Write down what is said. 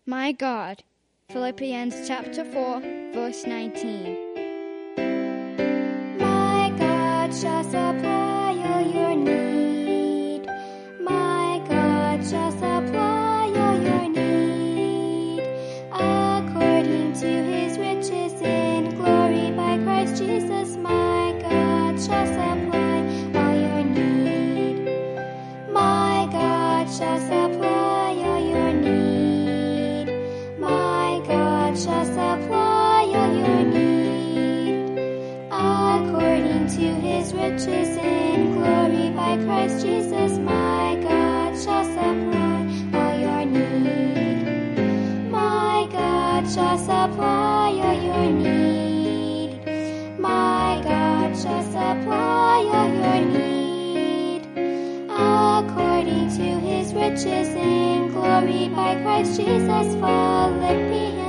my God. Philippians chapter 4, verse 19. My God shall supply all your need. My God shall supply all your need. According to his riches in glory by Christ Jesus, my God shall supply all your need. My God shall supply all your need. My God shall supply all your need. According to his riches in glory by Christ Jesus, my God shall supply all your need. My God shall supply all your need. My God shall supply all your need. According to his riches in glory by Christ Jesus, Philippians